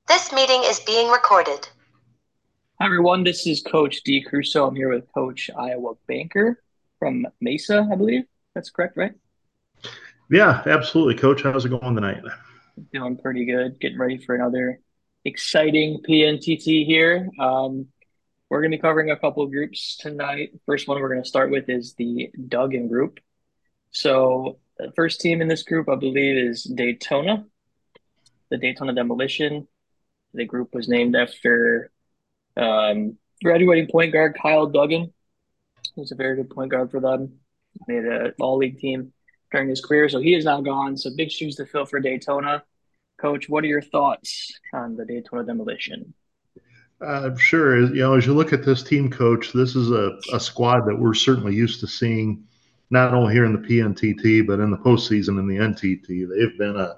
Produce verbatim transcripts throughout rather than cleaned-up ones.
This meeting is being recorded. Hi, everyone. This is Coach D. Crusoe. I'm here with Coach Iowa Banker from Mesa, I believe. That's correct, right? Yeah, absolutely. Coach, how's it going tonight? Doing pretty good. Getting ready for another exciting P N T T here. Um, we're going to be covering a couple of groups tonight. First one we're going to start with is the Duggan group. So, the first team in this group, I believe, is Daytona, the Daytona Demolition. The group was named after um, graduating point guard Kyle Duggan. He was a very good point guard for them. Made a all league team during his career, so he is now gone. So big shoes to fill for Daytona. Coach, what are your thoughts on the Daytona demolition? Uh, sure. You know, as you look at this team, Coach, this is a, a squad that we're certainly used to seeing, not only here in the P N T T, but in the postseason in the N T T. They've been a,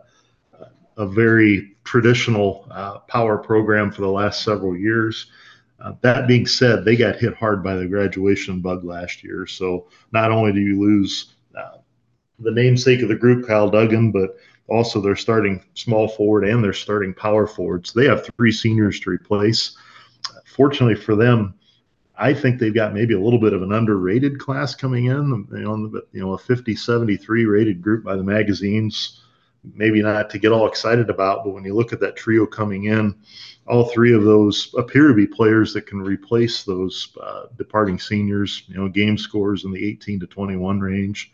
a very traditional uh, power program for the last several years. Uh, that being said, they got hit hard by the graduation bug last year. So not only do you lose uh, the namesake of the group, Kyle Duggan, but also they're starting small forward and they're starting power forward. So they have three seniors to replace. Fortunately for them, I think they've got maybe a little bit of an underrated class coming in. You know, you know, a fifty seventy-three rated group by the magazines. Maybe not to get all excited about, but when you look at that trio coming in, all three of those appear to be players that can replace those uh, departing seniors. You know, game scores in the eighteen to twenty-one range.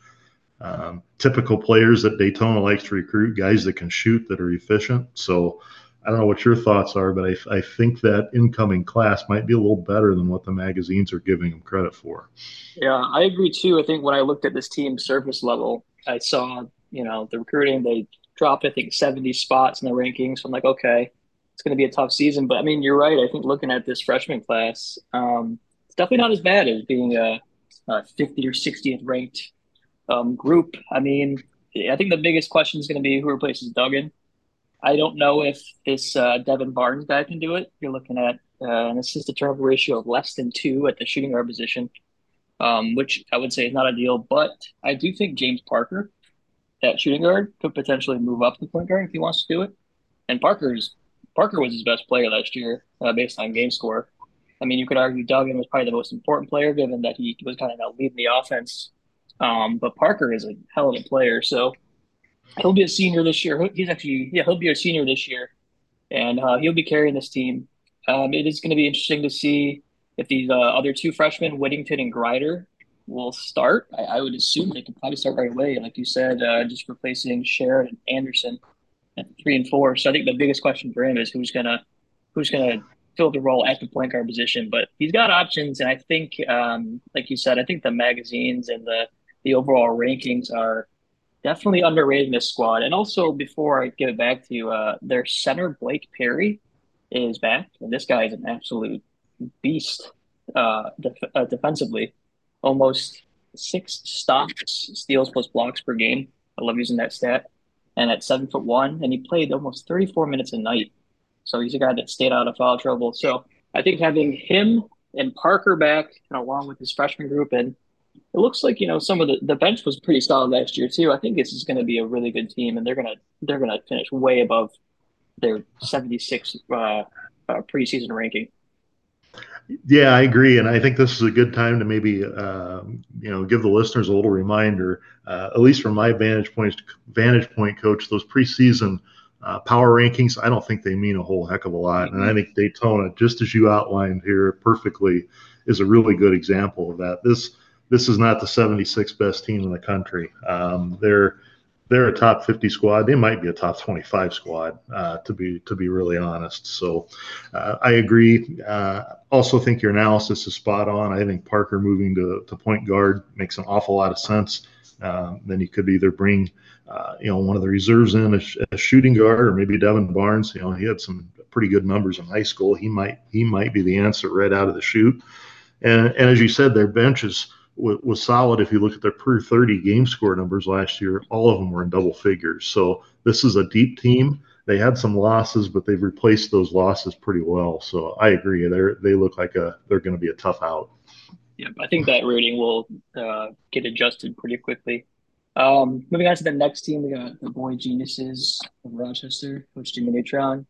Um, typical players that Daytona likes to recruit, guys that can shoot, that are efficient. So I don't know what your thoughts are, but I, I think that incoming class might be a little better than what the magazines are giving them credit for. Yeah, I agree too. I think when I looked at this team surface level, I saw, you know, the recruiting, they dropped, I think, seventy spots in the rankings. So I'm like, okay, it's going to be a tough season. But I mean, you're right. I think looking at this freshman class, um, it's definitely not as bad as being a, a fiftieth or sixtieth ranked um, group. I mean, I think the biggest question is going to be who replaces Duggan. I don't know if this uh, Devin Barnes guy can do it. You're looking at uh, an assist to turnover ratio of less than two at the shooting guard position, um, which I would say is not ideal. But I do think James Parker, that shooting guard, could potentially move up the point guard if he wants to do it. And Parker's Parker was his best player last year uh, based on game score. I mean, you could argue Duggan was probably the most important player given that he was kind of leading the offense. Um, but Parker is a hell of a player, so he'll be a senior this year. He's actually, yeah, he'll be a senior this year, and uh, he'll be carrying this team. Um, it is going to be interesting to see if these uh, other two freshmen, Whittington and Grider, will start. I, I would assume they could probably start right away, like you said, uh, just replacing Sharon and Anderson at three and four. So I think the biggest question for him is who's gonna who's gonna fill the role at the point guard position. But he's got options, and I think, um, like you said, I think the magazines and the the overall rankings are definitely underrated this squad. And also, before I give it back to you, uh, their center Blake Perry is back, and this guy is an absolute beast uh, def uh, defensively. Almost six stops, steals plus blocks per game. I love using that stat. And at seven foot one, and he played almost thirty-four minutes a night. So he's a guy that stayed out of foul trouble. So I think having him and Parker back, and along with his freshman group, and it looks like, you know, some of the the bench was pretty solid last year too. I think this is going to be a really good team, and they're gonna they're gonna finish way above their seventy-six uh, uh, preseason ranking. Yeah, I agree, and I think this is a good time to maybe uh, you know give the listeners a little reminder. Uh, at least from my vantage point, vantage point, Coach, those preseason uh, power rankings, I don't think they mean a whole heck of a lot, and I Mm-hmm. think Daytona, just as you outlined here perfectly, is a really good example of that. This this is not the seventy-sixth best team in the country. Um, they're they're a top fifty squad. They might be a top twenty-five squad, uh, to be to be really honest. So uh, I agree. Uh, also think your analysis is spot on. I think Parker moving to, to point guard makes an awful lot of sense. Um, then you could either bring, uh, you know, one of the reserves in as a shooting guard, or maybe Devin Barnes. You know, he had some pretty good numbers in high school. He might he might be the answer right out of the chute. And, and as you said, their bench is, was solid. If you look at their per thirty game score numbers last year, all of them were in double figures. So this is a deep team. They had some losses, but they've replaced those losses pretty well. So I agree. They're they look like a they're going to be a tough out. Yeah, I think that rating will uh, get adjusted pretty quickly. Um, moving on to the next team, we got the Boy Geniuses of Rochester, Coach Jimmy Neutron.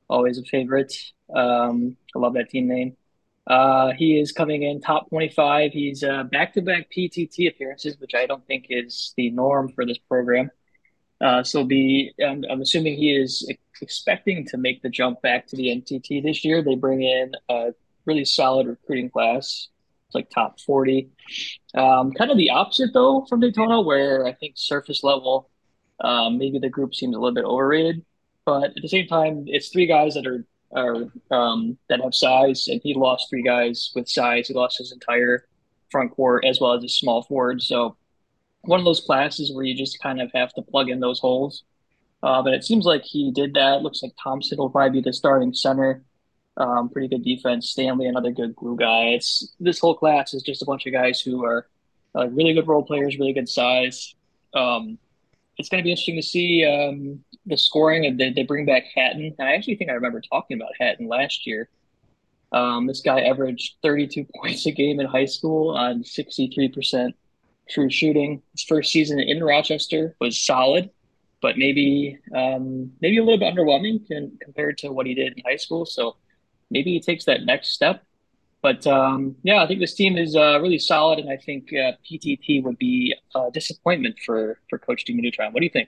always a favorite. Um, I love that team name. Uh, he is coming in top twenty-five. He's uh, back-to-back P T T appearances, which I don't think is the norm for this program. Uh, so be I'm, I'm assuming he is expecting to make the jump back to the N T T this year. They bring in a really solid recruiting class. It's like top forty. Um, kind of the opposite though from Daytona, where I think surface level, um, maybe the group seems a little bit overrated. But at the same time, it's three guys that are are um, that have size, and he lost three guys with size. He lost his entire front court as well as his small forward. So one of those classes where you just kind of have to plug in those holes. Uh, but it seems like he did that. Looks like Thompson will probably be the starting center. Um, pretty good defense. Stanley, another good glue guy. It's this whole class is just a bunch of guys who are uh, really good role players, really good size. Um, it's going to be interesting to see um, the scoring. They, they bring back Hatton. And I actually think I remember talking about Hatton last year. Um, this guy averaged thirty-two points a game in high school on sixty-three percent true shooting. His first season in Rochester was solid, but maybe um, maybe a little bit underwhelming in, compared to what he did in high school. So maybe he takes that next step. But um, yeah, I think this team is uh, really solid, and I think uh, P T T would be a disappointment for for Coach Jimmy Neutron. What do you think?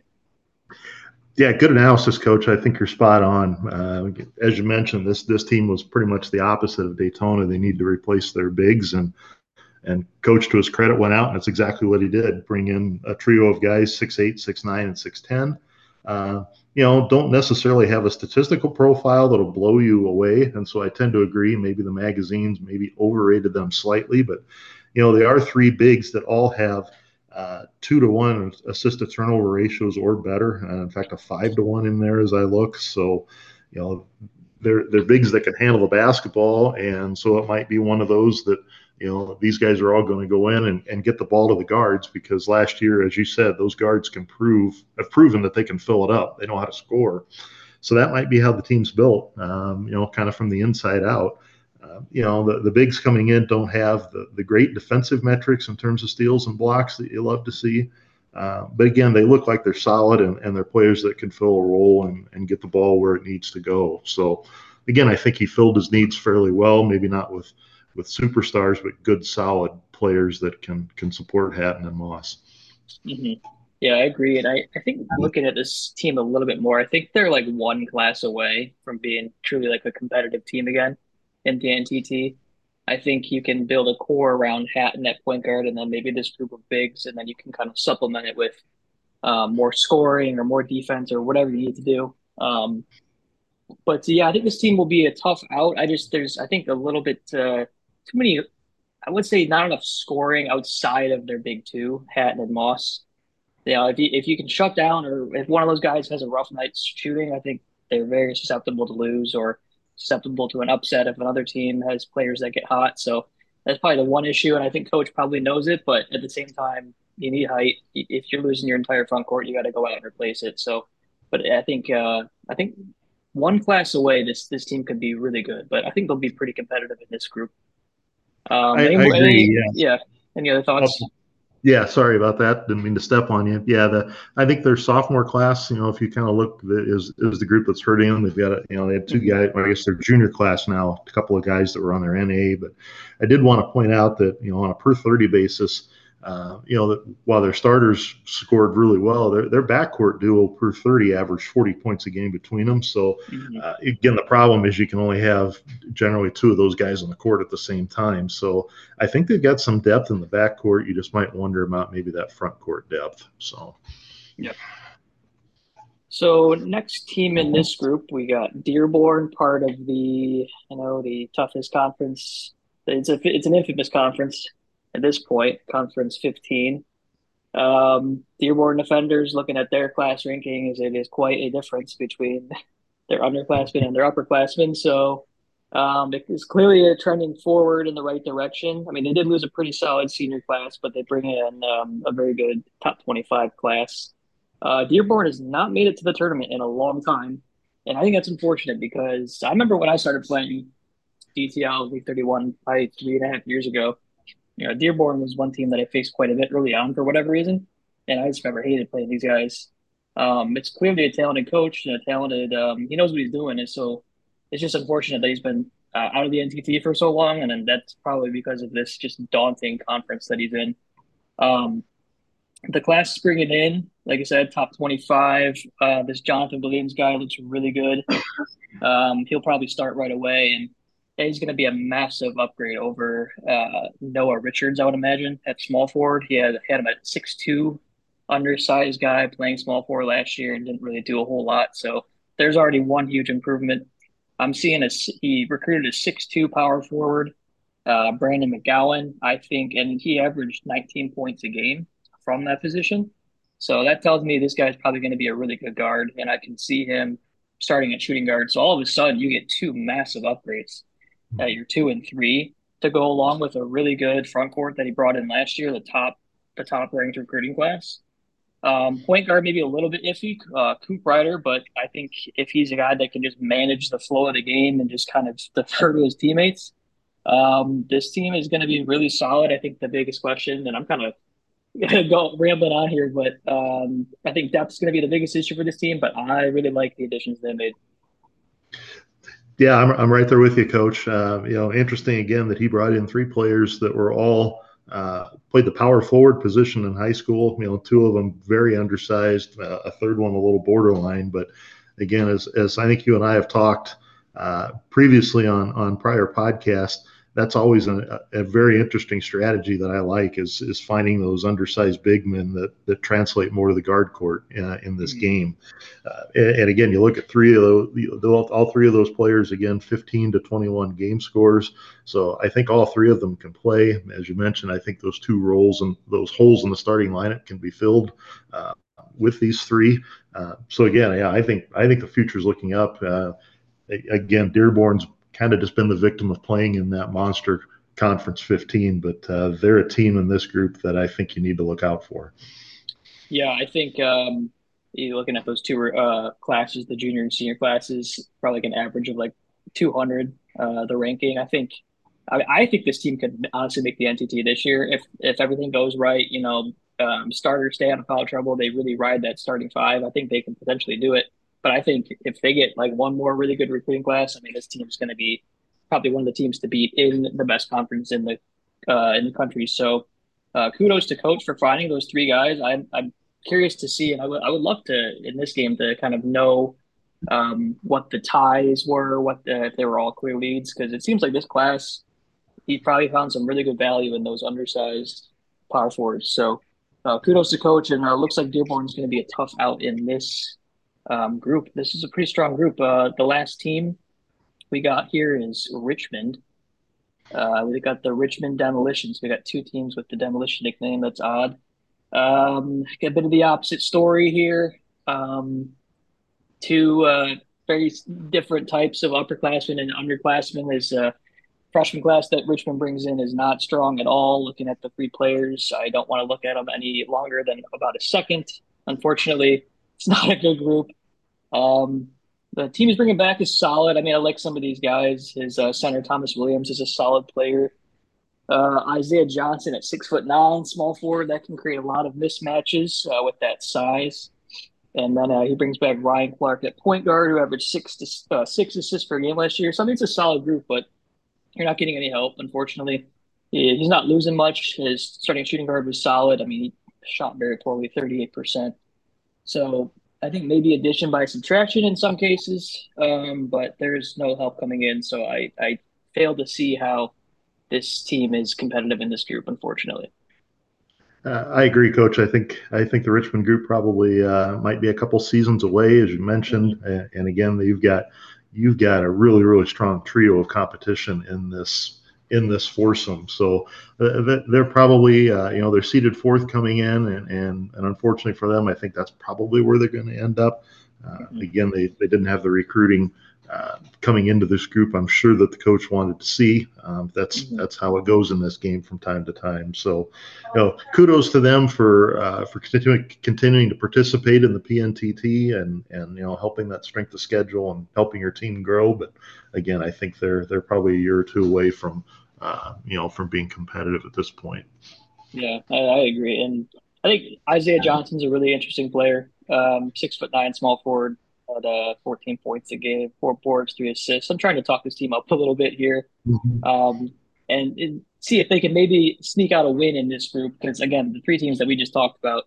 Yeah, good analysis, Coach. I think you're spot on. Uh, as you mentioned, this this team was pretty much the opposite of Daytona. They need to replace their bigs, and and Coach, to his credit, went out, and that's exactly what he did. Bring in a trio of guys, six eight, six nine, and six ten. Uh, you know, don't necessarily have a statistical profile that'll blow you away, and so I tend to agree. Maybe the magazines maybe overrated them slightly, but you know, they are three bigs that all have uh, two to one assist to turnover ratios or better. Uh, in fact, a five to one in there as I look. So, you know, they're they're bigs that can handle the basketball, and so it might be one of those that, you know, these guys are all going to go in and, and get the ball to the guards, because last year, as you said, those guards can prove have proven that they can fill it up. They know how to score. So that might be how the team's built, um, you know, kind of from the inside out. Uh, you know, the, the bigs coming in don't have the, the great defensive metrics in terms of steals and blocks that you love to see. Uh, but again, they look like they're solid, and, and they're players that can fill a role and, and get the ball where it needs to go. So, again, I think he filled his needs fairly well, maybe not with, with superstars, but good, solid players that can can support Hatton and Moss. Mm-hmm. Yeah, I agree. And I, I think looking at this team a little bit more, I think they're like one class away from being truly like a competitive team again in the N T T. I think you can build a core around Hatton at point guard and then maybe this group of bigs, and then you can kind of supplement it with um, more scoring or more defense or whatever you need to do. Um, but yeah, I think this team will be a tough out. I just, there's, I think a little bit uh, too many, I would say not enough scoring outside of their big two, Hatton and Moss. You know, if you if you can shut down, or if one of those guys has a rough night shooting, I think they're very susceptible to lose or susceptible to an upset if another team has players that get hot. So that's probably the one issue, and I think coach probably knows it. But at the same time, you need height. If you're losing your entire front court, you got to go out and replace it. So, but I think uh, I think one class away, this this team could be really good. But I think they'll be pretty competitive in this group. Um, I, any I more? agree. Any Yeah. yeah? Any other thoughts? Yeah, sorry about that. Didn't mean to step on you. Yeah, the I think their sophomore class, you know, if you kind of look, is is the group that's hurting them. They've got, a, you know, they have two Mm-hmm. guys. Well, I guess their junior class now, a couple of guys that were on their N A. But I did want to point out that, you know, on a per thirty basis, uh, you know, that while their starters scored really well, their their backcourt duo per thirty averaged forty points a game between them. So Mm-hmm. uh, again, the problem is you can only have generally two of those guys on the court at the same time. So I think they've got some depth in the backcourt. You just might wonder about maybe that front court depth. So, Yeah. So next team in this group, we got Dearborn, part of the, you know, the toughest conference. It's a it's an infamous conference at this point, Conference fifteen. Um, Dearborn defenders, looking at their class rankings, it is quite a difference between their underclassmen and their upperclassmen. So um, it is clearly a trending forward in the right direction. I mean, they did lose a pretty solid senior class, but they bring in um, a very good top twenty-five class. Uh, Dearborn has not made it to the tournament in a long time. And I think that's unfortunate because I remember when I started playing D T L League thirty-one probably three and a half years ago. You know, Dearborn was one team that I faced quite a bit early on for whatever reason. And I just remember hated playing these guys. Um, it's clearly a talented coach and a talented, um, he knows what he's doing. And so it's just unfortunate that he's been uh, out of the N T T for so long, and then that's probably because of this just daunting conference that he's in. Um, the class is bringing in, like I said, top twenty-five. Uh, this Jonathan Williams guy looks really good. Um, he'll probably start right away, and he's going to be a massive upgrade over uh, Noah Richards, I would imagine, at small forward. He had, had him at six two, undersized guy playing small forward last year and didn't really do a whole lot. So there's already one huge improvement. I'm seeing a, he recruited a six two power forward, uh, Brandon McGowan, I think, and he averaged nineteen points a game from that position. So that tells me this guy's probably going to be a really good guard, and I can see him starting at shooting guard. So all of a sudden, you get two massive upgrades at your two and three to go along with a really good front court that he brought in last year, the top the top ranked recruiting class. Um, point guard maybe a little bit iffy, uh, Coop Ryder, but I think if he's a guy that can just manage the flow of the game and just kind of defer to his teammates, um, this team is going to be really solid. I think the biggest question, and I'm kind of gonna go rambling on here, but um, I think depth is going to be the biggest issue for this team. But I really like the additions they made. Yeah, I'm I'm right there with you, Coach. Uh, you know, interesting again that he brought in three players that were all uh, played the power forward position in high school. You know, two of them very undersized, uh, a third one a little borderline. But again, as as I think you and I have talked uh, previously on on prior podcasts, that's always a, a very interesting strategy that I like is is finding those undersized big men that that translate more to the guard court uh, in this mm-hmm. game. Uh, and, and again, you look at three of those, all three of those players, again, fifteen to twenty-one game scores. So I think all three of them can play. As you mentioned, I think those two roles and those holes in the starting lineup can be filled uh, with these three. Uh, so again, yeah, I think I think the future is looking up. Uh, again, Dearborn's kind of just been the victim of playing in that monster conference fifteen, but uh, they're a team in this group that I think you need to look out for. Yeah, I think um, you're looking at those two uh, classes, the junior and senior classes, probably like an average of like two hundred, uh, the ranking. I think I, I think this team could honestly make the N T T this year if if everything goes right. You know, um, starters stay out of foul trouble. They really ride that starting five. I think they can potentially do it. But I think if they get like one more really good recruiting class, I mean, this team is going to be probably one of the teams to beat in the best conference in the uh, in the country. So uh, kudos to coach for finding those three guys. I'm I'm curious to see, and I would I would love to in this game to kind of know um, what the ties were, what the, if they were all clear leads, because it seems like this class he probably found some really good value in those undersized power forwards. So uh, kudos to coach, and uh, looks like Dearborn is going to be a tough out in this. Um, group. This is a pretty strong group. Uh, the last team we got here is Richmond. Uh, we got the Richmond Demolitions. We got two teams with the Demolition nickname. That's odd. Um, a bit of the opposite story here. Um, two uh, very different types of upperclassmen and underclassmen. This uh, freshman class that Richmond brings in is not strong at all. Looking at the three players, I don't want to look at them any longer than about a second. Unfortunately, it's not a good group. Um, the team is bringing back is solid. I mean, I like some of these guys. His uh, center Thomas Williams is a solid player. Uh, Isaiah Johnson at six foot nine, small forward, that can create a lot of mismatches uh, with that size. And then uh, he brings back Ryan Clark at point guard, who averaged six to, uh, six assists per game last year. So I think it's a solid group, but you're not getting any help, unfortunately. He, he's not losing much. His starting shooting guard was solid. I mean, he shot very poorly, thirty-eight percent. So I think maybe addition by subtraction in some cases, um, but there's no help coming in. So I, I fail to see how this team is competitive in this group, unfortunately. Uh, I agree, Coach. I think I think the Richmond group probably uh, might be a couple seasons away, as you mentioned. Mm-hmm. And, and again, you've got you've got a really really strong trio of competition in this in this foursome. So uh, they're probably uh, you know they're seeded fourth coming in, and, and and unfortunately for them, I think that's probably where they're going to end up. Uh, mm-hmm. Again, they they didn't have the recruiting uh, coming into this group. I'm sure that the coach wanted to see. Um, that's mm-hmm. that's how it goes in this game from time to time. So, you know, kudos to them for uh, for continuing continuing to participate in the P N T T and and you know helping that strength of schedule and helping your team grow. But again, I think they're they're probably a year or two away from uh, you know from being competitive at this point. Yeah, I, I agree, and I think Isaiah Johnson's a really interesting player. Um, six foot nine, small forward. Uh, had uh, fourteen points a game, four boards, three assists. I'm trying to talk this team up a little bit here, Mhm. um, and, and see if they can maybe sneak out a win in this group. Because again, the three teams that we just talked about,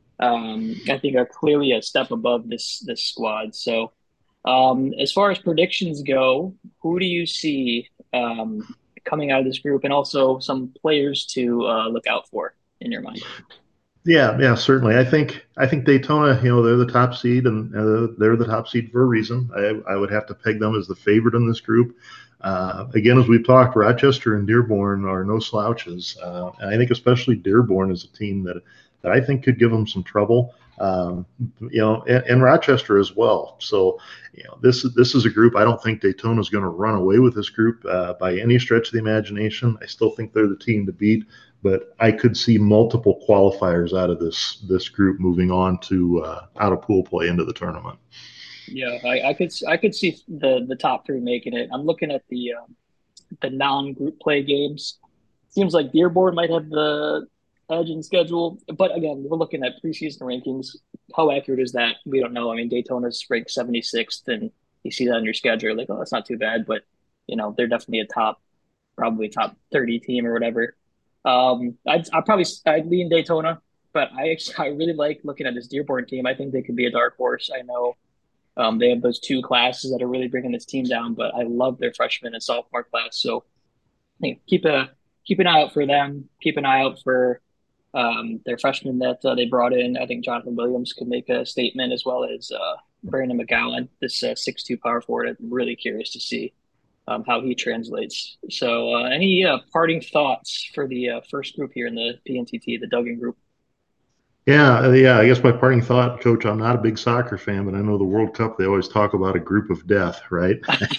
um, I think are clearly a step above this this squad. So, um, as far as predictions go, who do you see um, coming out of this group, and also some players to uh, look out for in your mind? Yeah, yeah, certainly. I think I think Daytona, you know, they're the top seed, and uh, they're the top seed for a reason. I, I would have to peg them as the favorite in this group. Uh, again, as we've talked, Rochester and Dearborn are no slouches, uh, and I think especially Dearborn is a team that that I think could give them some trouble. Um, you know, and, and Rochester as well. So, you know, this is this is a group. I don't think Daytona is going to run away with this group uh, by any stretch of the imagination. I still think they're the team to beat, but I could see multiple qualifiers out of this this group moving on to uh, out of pool play into the tournament. Yeah, I, I could I could see the the top three making it. I'm looking at the um, the non-group play games. Seems like Dearborn might have the edge in schedule, but again, we're looking at preseason rankings. How accurate is that? We don't know. I mean, Daytona's ranked seventy-sixth, and you see that on your schedule, like, oh, that's not too bad. But you know, they're definitely a top, probably top thirty team or whatever. Um, I'd I probably I'd lean Daytona, but I actually I really like looking at this Dearborn team. I think they could be a dark horse. I know um, they have those two classes that are really bringing this team down, but I love their freshman and sophomore class. So hey, keep a keep an eye out for them. Keep an eye out for um, their freshmen that uh, they brought in. I think Jonathan Williams could make a statement, as well as uh, Brandon McGowan, this uh, six two power forward. I'm really curious to see um, how he translates. So, uh, any uh, parting thoughts for the uh, first group here in the P N T T, the Duggan group? Yeah, uh, yeah. I guess my parting thought, Coach. I'm not a big soccer fan, but I know the World Cup. They always talk about a group of death, right?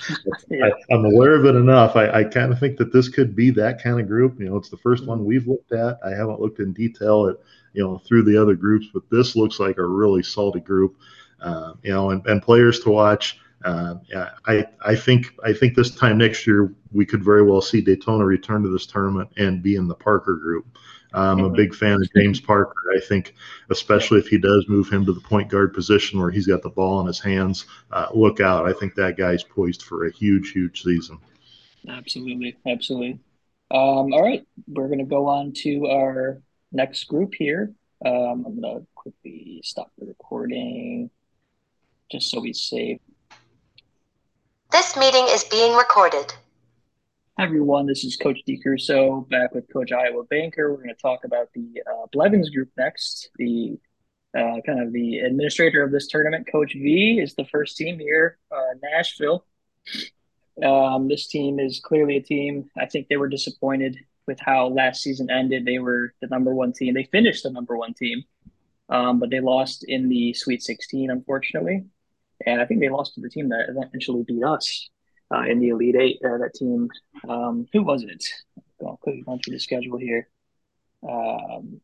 I, Yeah. I'm aware of it enough. I, I kind of think that this could be that kind of group. You know, it's the first one Mhm. we've looked at. I haven't looked in detail at you know through the other groups, but this looks like a really salty group. Uh, you know, and, and players to watch. Uh, yeah, I I think I think this time next year we could very well see Daytona return to this tournament and be in the Parker group. I'm a Mhm. big fan of James Parker. I think, Yeah, especially if he does move him to the point guard position where he's got the ball in his hands, uh, look out. I think that guy's poised for a huge, huge season. absolutely, absolutely. Um, all right, we're gonna go on to our next group here. Um, I'm gonna quickly stop the recording just so we save. This meeting is being recorded. Hi everyone, this is Coach DeCrusoe back with Coach Iowa Banker. We're going to talk about the uh, Blevins group next. The uh, kind of the administrator of this tournament, Coach V, is the first team here, uh, Nashville. Um, this team is clearly a team. I think they were disappointed with how last season ended. They were the number one team. They finished the number one team, um, but they lost in the Sweet sixteen, unfortunately. And I think they lost to the team that eventually beat us uh, in the Elite Eight. Uh, that team, um, who was it? I'll quickly run through the schedule here. Um,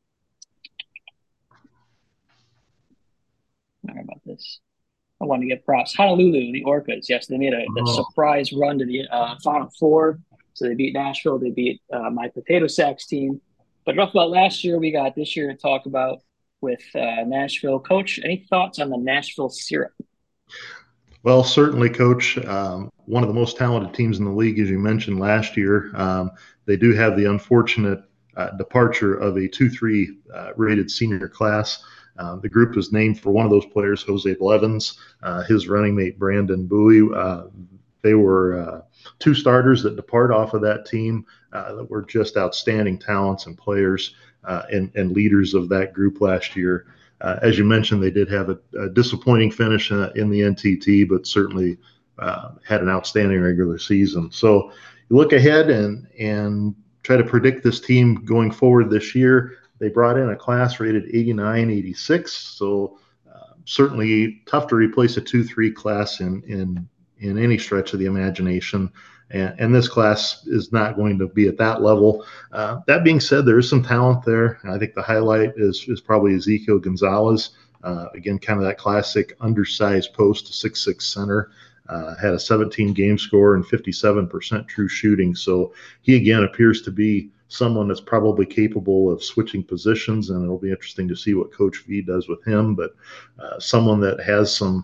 sorry about this. I want to give props. Honolulu, the Orcas. Yes, they made a, a Oh, surprise run to the uh, Final Four. So they beat Nashville. They beat uh, my Potato Sacks team. But enough about last year. We got this year to talk about with uh, Nashville. Coach, any thoughts on the Nashville Syrup? well, certainly, Coach. Um, one of the most talented teams in the league, as you mentioned last year. Um, they do have the unfortunate uh, departure of a two three uh, rated senior class. Uh, the group is named for one of those players, Jose Blevins, uh, his running mate, Brandon Bowie. Uh, they were uh, two starters that depart off of that team uh, that were just outstanding talents and players uh, and, and leaders of that group last year. Uh, as you mentioned, they did have a, a disappointing finish in, in the N T T, but certainly uh, had an outstanding regular season. So you look ahead and and try to predict this team going forward this year. They brought in a class rated eighty-nine, eighty-six, so uh, certainly tough to replace a two three class in in in any stretch of the imagination. And, and this class is not going to be at that level. Uh, that being said, there is some talent there. I think the highlight is is probably Ezekiel Gonzalez. Uh, again, kind of that classic undersized post, six six center. Uh, had a seventeen game score and fifty-seven percent true shooting. So he again appears to be someone that's probably capable of switching positions, and it'll be interesting to see what Coach V does with him. But uh, someone that has some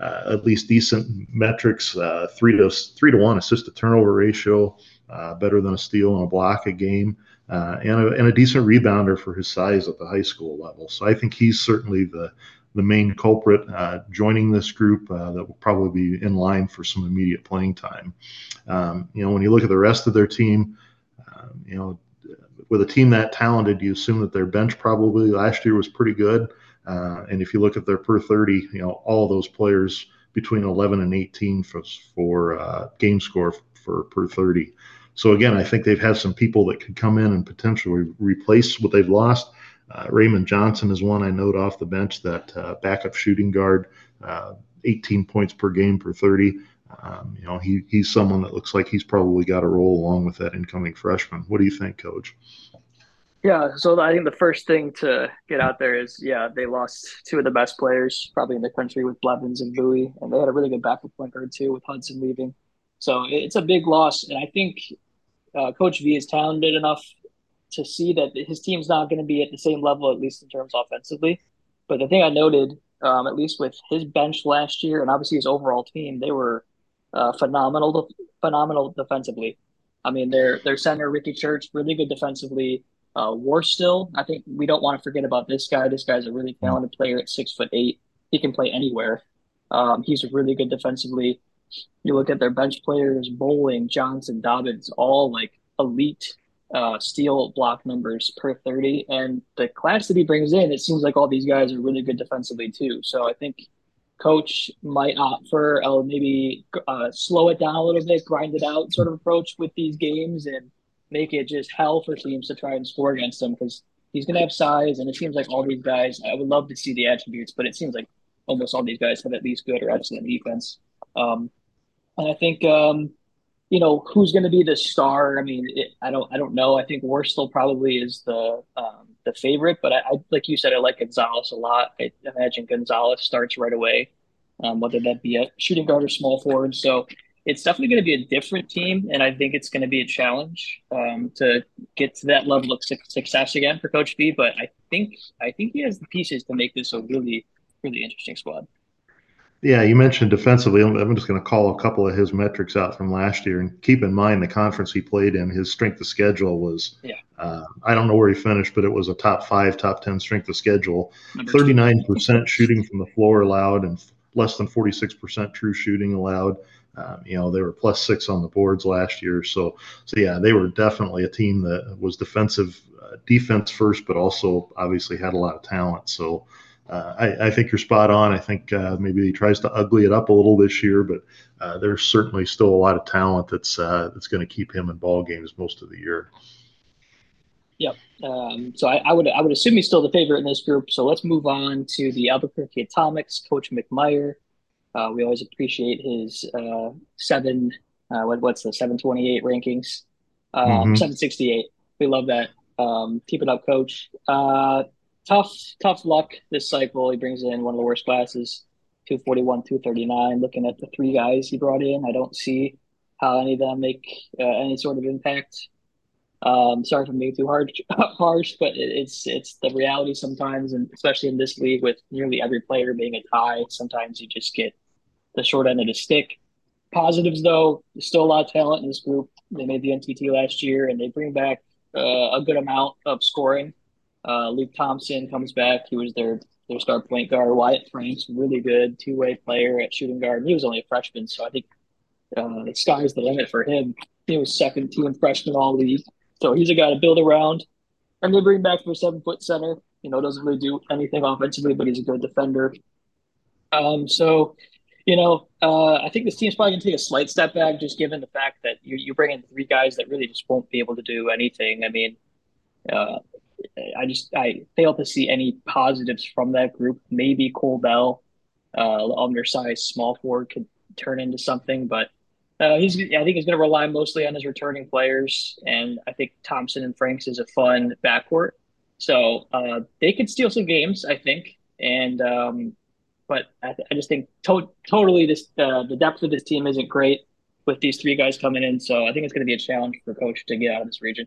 uh, at least decent metrics, uh, three to three to one assist to turnover ratio, uh, better than a steal and a block a game, uh, and, a, and a decent rebounder for his size at the high school level. So I think he's certainly the the main culprit uh, joining this group uh, that will probably be in line for some immediate playing time. Um, you know, when you look at the rest of their team, uh, you know, with a team that talented, you assume that their bench probably last year was pretty good. Uh, and if you look at their per thirty, you know, all of those players between eleven and eighteen for, for uh, game score for per thirty. So again, I think they've had some people that could come in and potentially replace what they've lost. Uh, Raymond Johnson is one I note off the bench, that uh, backup shooting guard, uh, eighteen points per game per thirty. Um, you know, he he's someone that looks like he's probably got a role along with that incoming freshman. What do you think, Coach? Yeah, so I think the first thing to get out there is, yeah, they lost two of the best players probably in the country with Blevins and Bowie, and they had a really good backup point guard too with Hudson leaving. So it's a big loss, and I think uh, Coach V is talented enough to see that his team's not going to be at the same level, at least in terms offensively. But the thing I noted, um, at least with his bench last year and obviously his overall team, they were uh, phenomenal, phenomenal defensively. I mean, their their center Ricky Church, really good defensively. Uh, Warstill, I think we don't want to forget about this guy. This guy's a really talented player at six foot eight. He can play anywhere. Um, he's really good defensively. You look at their bench players: Bowling, Johnson, Dobbins, all like elite uh, steal block numbers per thirty. And the class that he brings in, it seems like all these guys are really good defensively too. So I think Coach might opt for uh, maybe uh, slow it down a little bit, grind it out sort of approach with these games, and make it just hell for teams to try and score against him, because he's going to have size, and it seems like all these guys, I would love to see the attributes, but it seems like almost all these guys have at least good or excellent defense. Um, and I think, um, you know, who's going to be the star? I mean, it, I don't, I don't know. I think Warstill probably is the um, the favorite, but I, I, like you said, I like Gonzalez a lot. I imagine Gonzalez starts right away, um, whether that be a shooting guard or small forward. So it's definitely going to be a different team, and I think it's going to be a challenge um, to get to that level of success again for Coach V. But I think I think he has the pieces to make this a really, really interesting squad. Yeah, you mentioned defensively. I'm just going to call a couple of his metrics out from last year, and keep in mind the conference he played in. His strength of schedule was, yeah. uh, I don't know where he finished, but it was a top five, top ten strength of schedule. thirty-nine percent shooting from the floor allowed, and less than forty-six percent true shooting allowed. Um, you know, they were plus six on the boards last year. So, so yeah, they were definitely a team that was defensive, uh, defense first, but also obviously had a lot of talent. So. Uh, I, I think you're spot on. I think uh, maybe he tries to ugly it up a little this year, but uh, there's certainly still a lot of talent that's uh, that's going to keep him in ball games most of the year. Yep. Um, so I, I would I would assume he's still the favorite in this group. So let's move on to the Albuquerque Atomics, Coach McMyer. Uh, we always appreciate his uh, seven. Uh, what, what's the seven twenty-eight rankings? Um, mm-hmm. seven sixty-eight. We love that. Um, keep it up, Coach. Uh, Tough, tough luck this cycle. He brings in one of the worst classes, two forty-one, two thirty-nine. Looking at the three guys he brought in, I don't see how any of them make uh, any sort of impact. Um, sorry for being too hard, harsh, but it, it's it's the reality sometimes, and especially in this league with nearly every player being a tie, sometimes you just get the short end of the stick. Positives, though, there's still a lot of talent in this group. They made the N T T last year, and they bring back uh, a good amount of scoring. Uh, Luke Thompson comes back. He was their their star point guard. Wyatt Franks, really good two-way player at shooting guard. He was only a freshman, so I think uh, the sky's the limit for him. He was second team freshman all league, so he's a guy to build around. And they bring back their seven-foot center. You know, doesn't really do anything offensively, but he's a good defender. Um, so, you know, uh, I think this team's probably going to take a slight step back, just given the fact that you you bring in three guys that really just won't be able to do anything. I mean, uh, I just I fail to see any positives from that group. Maybe Cole Bell, uh, undersized small forward, could turn into something, but uh, he's I think he's going to rely mostly on his returning players, and I think Thompson and Franks is a fun backcourt, so uh, they could steal some games, I think. And um, but I, th- I just think to- totally this uh, the depth of this team isn't great with these three guys coming in, so I think it's going to be a challenge for Coach to get out of this region.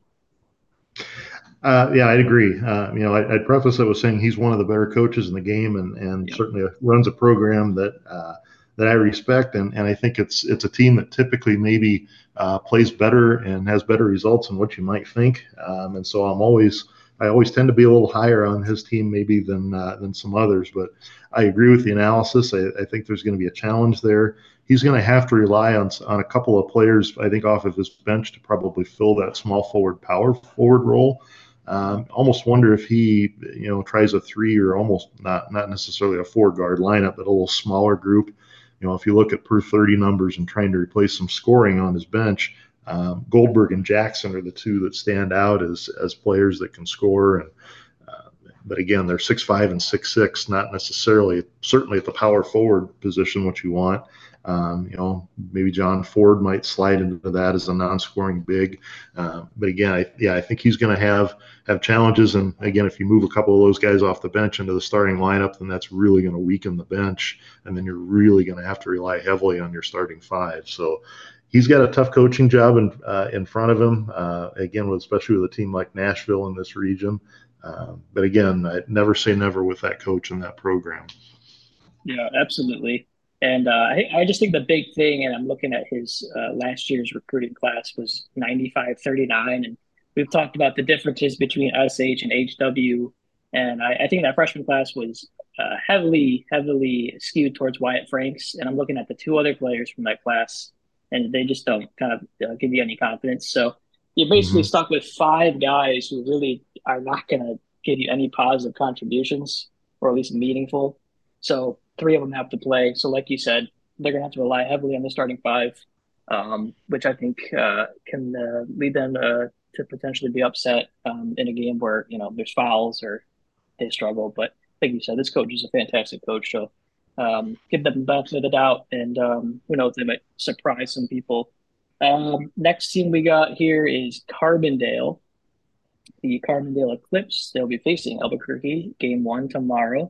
Uh, yeah, I'd agree. Uh, you know, I, I'd preface it with saying he's one of the better coaches in the game, and, and yep. certainly runs a program that uh, that I respect, and and I think it's it's a team that typically maybe uh, plays better and has better results than what you might think. Um, and so I'm always I always tend to be a little higher on his team maybe than uh, than some others. But I agree with the analysis. I, I think there's going to be a challenge there. He's going to have to rely on on a couple of players, I think, off of his bench to probably fill that small forward, power forward role. Um, almost wonder if he, you know, tries a three or almost not not necessarily a four guard lineup, but a little smaller group. You know, if you look at per thirty numbers and trying to replace some scoring on his bench, um, Goldberg and Jackson are the two that stand out as as players that can score. And uh, but again, they're six five and six six, not necessarily certainly at the power forward position what you want. Um, you know, maybe John Ford might slide into that as a non-scoring big. Uh, but again, I, yeah, I think he's going to have have challenges. And again, if you move a couple of those guys off the bench into the starting lineup, then that's really going to weaken the bench. And then you're really going to have to rely heavily on your starting five. So he's got a tough coaching job in, uh, in front of him, uh, again, with, especially with a team like Nashville in this region. Uh, but again, I never say never with that coach and that program. Yeah, absolutely. And uh, I, I just think the big thing, and I'm looking at his uh, last year's recruiting class, was ninety-five thirty-nine. And we've talked about the differences between S H and H W. And I, I think that freshman class was uh, heavily, heavily skewed towards Wyatt Franks. And I'm looking at the two other players from that class, and they just don't kind of uh, give you any confidence. So you're basically mm-hmm. stuck with five guys who really are not going to give you any positive contributions, or at least meaningful. So three of them have to play. So like you said, they're going to have to rely heavily on the starting five, um, which I think uh, can uh, lead them uh, to potentially be upset um, in a game where, you know, there's fouls or they struggle. But like you said, this coach is a fantastic coach. So um, give them the benefit of the doubt. And um, who knows, they might surprise some people. Um, next team we got here is Carbondale. The Carbondale Eclipse. They'll be facing Albuquerque game one tomorrow.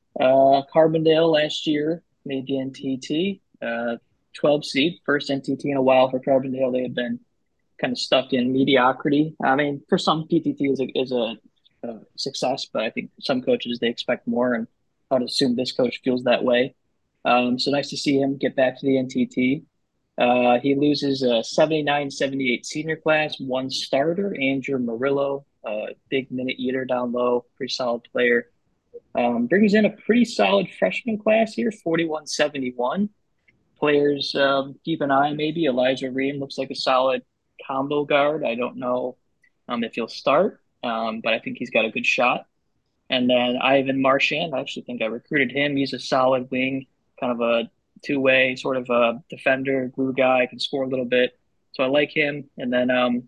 Uh, Carbondale last year made the N T T, uh, twelve seed, first N T T in a while for Carbondale. They had been kind of stuck in mediocrity. I mean, for some, P T T is a, is a, a success, but I think some coaches, they expect more, and I would assume this coach feels that way. Um, so nice to see him get back to the N T T. Uh, he loses a seventy-nine seventy-eight senior class, one starter, Andrew Murillo, a big minute eater down low, pretty solid player. Um, brings in a pretty solid freshman class here, forty-one seventy-one. Players, um, keep an eye maybe. Elijah Ream looks like a solid combo guard. I don't know um, if he'll start, um, but I think he's got a good shot. And then Ivan Marchand, I actually think I recruited him. He's a solid wing, kind of a two-way sort of a defender, glue guy, can score a little bit. So I like him. And then um,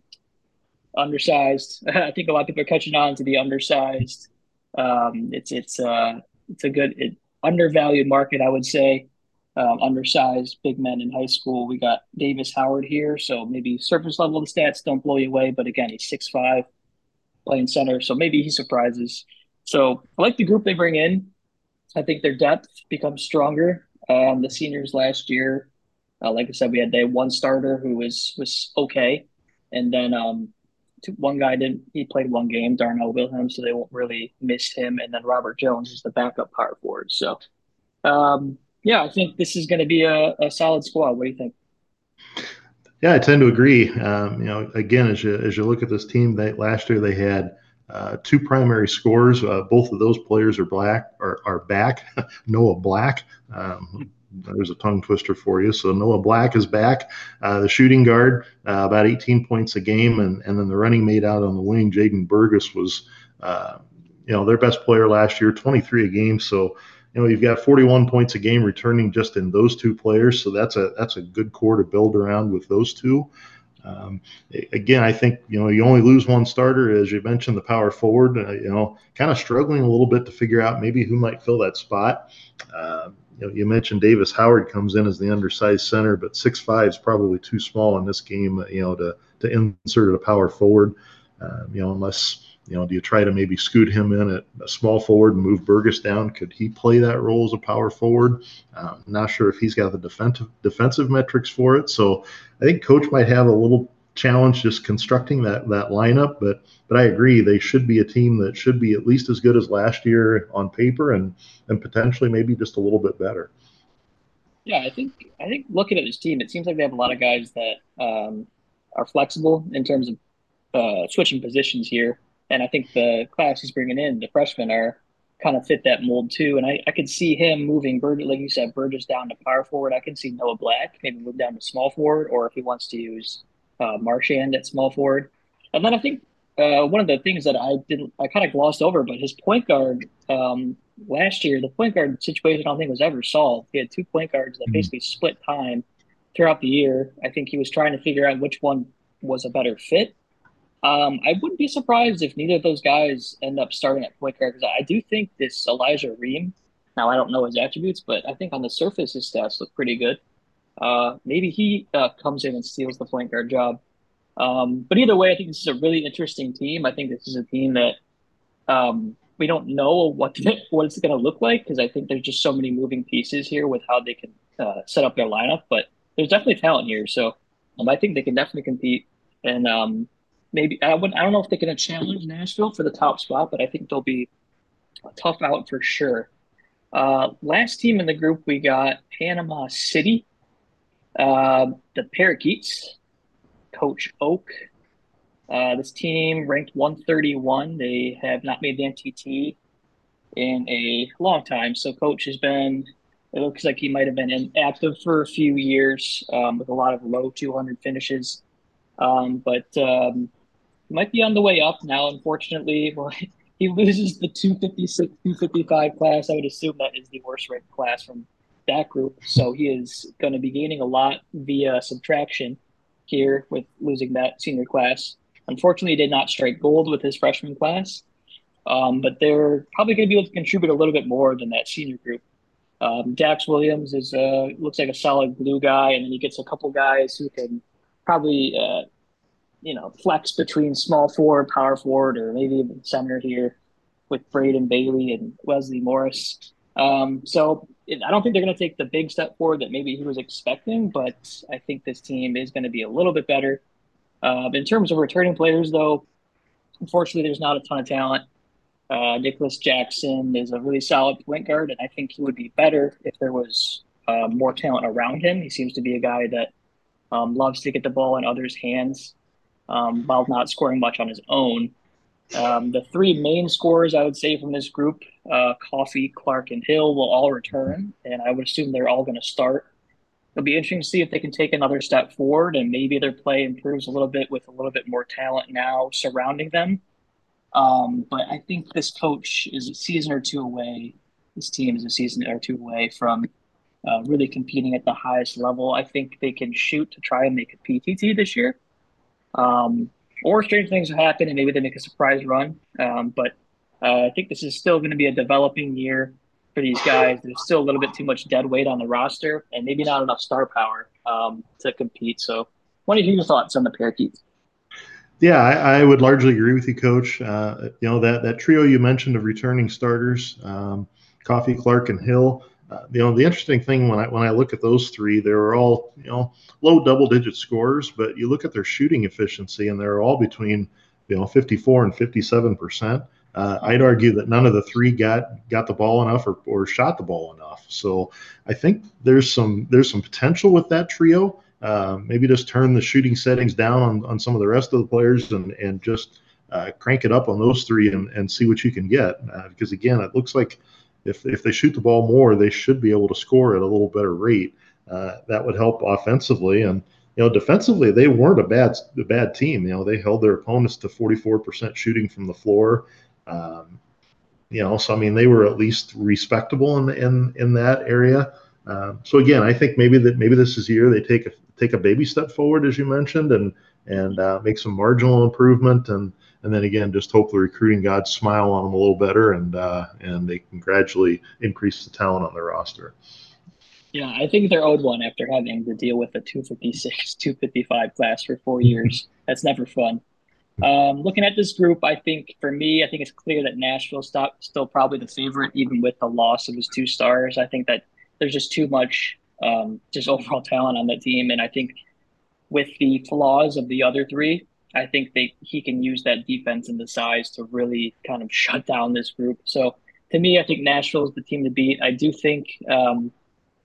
undersized. I think a lot of people are catching on to the undersized. Um, it's it's uh it's a good it, undervalued market, I would say. Um, undersized big men in high school. We got Davis Howard here, so maybe surface level of the stats don't blow you away, but again, he's six five, playing center, so maybe he surprises. So I like the group they bring in. I think their depth becomes stronger. Um, the seniors last year, uh, like I said, we had that one starter who was was okay, and then um. One guy didn't. He played one game, Darnell Wilhelm, so they won't really miss him. And then Robert Jones is the backup power forward. So, um, yeah, I think this is going to be a, a solid squad. What do you think? Yeah, I tend to agree. Um, you know, again, as you as you look at this team, they last year they had uh, two primary scorers. Uh, both of those players are black are are back. Noah Black. Um, There's a tongue twister for you. So Noah Black is back, uh, the shooting guard, uh, about eighteen points a game. And, and then the running mate out on the wing, Jaden Burgess, was, uh, you know, their best player last year, twenty-three a game. So, you know, you've got forty-one points a game returning just in those two players. So that's a that's a good core to build around with those two. Um, again, I think, you know, you only lose one starter, as you mentioned, the power forward, uh, you know, kind of struggling a little bit to figure out maybe who might fill that spot. Uh, You know, you mentioned Davis Howard comes in as the undersized center, but six five is probably too small in this game, you know, to to insert a power forward. Uh, you know, unless, you know, do you try to maybe scoot him in at a small forward and move Burgess down? Could he play that role as a power forward? Uh, not sure if he's got the defensive defensive metrics for it. So I think coach might have a little challenge just constructing that that lineup, but but I agree they should be a team that should be at least as good as last year on paper, and and potentially maybe just a little bit better. Yeah, I think I think looking at this team, it seems like they have a lot of guys that um, are flexible in terms of uh, switching positions here. And I think the class he's bringing in, the freshmen, are kind of fit that mold too. And I, I could see him moving Burgess, like you said, Burgess down to power forward. I can see Noah Black maybe move down to small forward, or if he wants to use uh, Marchand at small forward. And then I think uh, one of the things that I didn't, I kind of glossed over, but his point guard um, last year, the point guard situation I don't think was ever solved. He had two point guards that Mhm. basically split time throughout the year. I think he was trying to figure out which one was a better fit. um, I wouldn't be surprised if neither of those guys end up starting at point guard because I do think this Elijah Ream. Now I don't know his attributes, but I think on the surface his stats look pretty good. Uh, maybe he uh, comes in and steals the point guard job. Um, but either way, I think this is a really interesting team. I think this is a team that um, we don't know what what it's going to look like because I think there's just so many moving pieces here with how they can uh, set up their lineup. But there's definitely talent here, so um, I think they can definitely compete. And um, maybe I would I don't know if they're going to challenge Nashville for the top spot, but I think they'll be a tough out for sure. Uh, last team in the group we got Panama City, uh, the Parakeets, Coach Oak. Uh, this team ranked one thirty-one. They have not made the N T T in a long time. So coach has been, it looks like he might have been inactive for a few years um, with a lot of low two hundred finishes. Um, but um, might be on the way up now, unfortunately. Well, he loses the two fifty-six, two fifty-five class. I would assume that is the worst ranked class from that group. So he is going to be gaining a lot via subtraction here with losing that senior class. Unfortunately, he did not strike gold with his freshman class. Um, but they're probably going to be able to contribute a little bit more than that senior group. Um, Dax Williams is uh, looks like a solid glue guy, and then he gets a couple guys who can probably uh, you know flex between small forward, power forward, or maybe even center here with Braden Bailey and Wesley Morris. Um, so it, I don't think they're going to take the big step forward that maybe he was expecting, but I think this team is going to be a little bit better. Uh, in terms of returning players, though, unfortunately, there's not a ton of talent. Uh, Nicholas Jackson is a really solid point guard, and I think he would be better if there was uh, more talent around him. He seems to be a guy that um, loves to get the ball in others' hands um, while not scoring much on his own. Um, the three main scorers, I would say, from this group, uh, Coffee, Clark, and Hill, will all return, and I would assume they're all going to start. It'll be interesting to see if they can take another step forward, and maybe their play improves a little bit with a little bit more talent now surrounding them. Um, but I think this coach is a season or two away. This team is a season or two away from uh, really competing at the highest level. I think they can shoot to try and make a P T T this year. Um, or strange things will happen and maybe they make a surprise run. Um, but uh, I think this is still going to be a developing year for these guys. There's still a little bit too much dead weight on the roster and maybe not enough star power um, to compete. So, what are your thoughts on the Parakeets? Yeah, I, I would largely agree with you, Coach. Uh, you know that that trio you mentioned of returning starters, um, Coffee, Clark, and Hill. Uh, you know the interesting thing when I when I look at those three, they were all you know low double-digit scorers, but you look at their shooting efficiency, and they're all between you know fifty-four and fifty-seven percent. Uh, I'd argue that none of the three got got the ball enough or, or shot the ball enough. So I think there's some there's some potential with that trio. Uh, maybe just turn the shooting settings down on, on some of the rest of the players and, and just uh, crank it up on those three and, and see what you can get. Uh, because, again, it looks like if, if they shoot the ball more, they should be able to score at a little better rate. Uh, that would help offensively. And, you know, defensively, they weren't a bad, a bad team. You know, they held their opponents to forty-four percent shooting from the floor. Um, you know, so, I mean, they were at least respectable in, in, in that area. Uh, so again, I think maybe that maybe this is the year they take a take a baby step forward, as you mentioned, and and uh, make some marginal improvement, and and then again, just hope the recruiting gods smile on them a little better, and uh, and they can gradually increase the talent on their roster. Yeah, I think they're owed one after having to deal with a two fifty-six, two fifty-five class for four years. That's never fun. Um, looking at this group, I think for me, I think it's clear that Nashville's stop, still probably the favorite, even with the loss of his two stars. I think that there's just too much um, just overall talent on that team. And I think with the flaws of the other three, I think they he can use that defense and the size to really kind of shut down this group. So to me, I think Nashville is the team to beat. I do think um,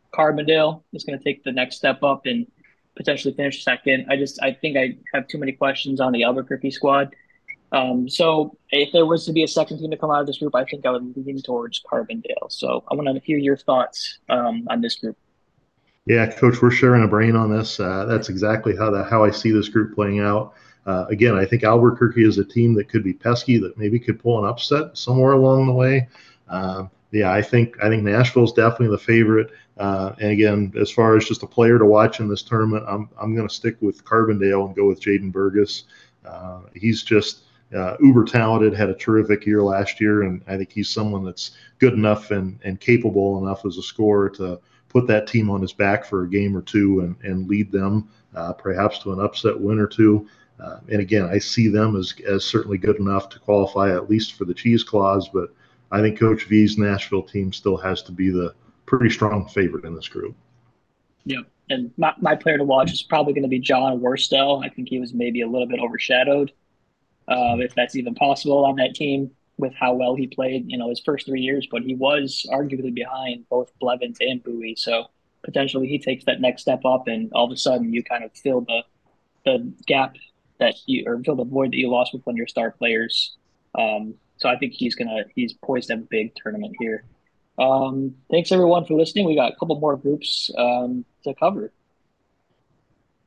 Carbondale is going to take the next step up and potentially finish second. I just I think I have too many questions on the Albuquerque squad. Um, so if there was to be a second team to come out of this group, I think I would lean towards Carbondale. So I want to hear your thoughts um, on this group. Yeah, Coach, we're sharing a brain on this. Uh, that's exactly how the how I see this group playing out. Uh, again, I think Albuquerque is a team that could be pesky, that maybe could pull an upset somewhere along the way. Um, yeah, I think I think Nashville's definitely the favorite. Uh, and again, as far as just a player to watch in this tournament, I'm I'm going to stick with Carbondale and go with Jaden Burgess. Uh, he's just uh, uber talented, had a terrific year last year, and I think he's someone that's good enough and and capable enough as a scorer to put that team on his back for a game or two and, and lead them uh, perhaps to an upset win or two. Uh, and again, I see them as, as certainly good enough to qualify at least for the Cheese Clause, but I think Coach V's Nashville team still has to be the pretty strong favorite in this group. Yeah, and my, my player to watch is probably going to be John Worstel. I think he was maybe a little bit overshadowed, uh, if that's even possible on that team with how well he played, you know, his first three years, but he was arguably behind both Blevins and Bowie. So potentially he takes that next step up and all of a sudden you kind of fill the the gap that you or fill the void that you lost with one of your star players. Um, so I think he's gonna he's poised to have a big tournament here. Um, thanks everyone for listening. We got a couple more groups um, to cover.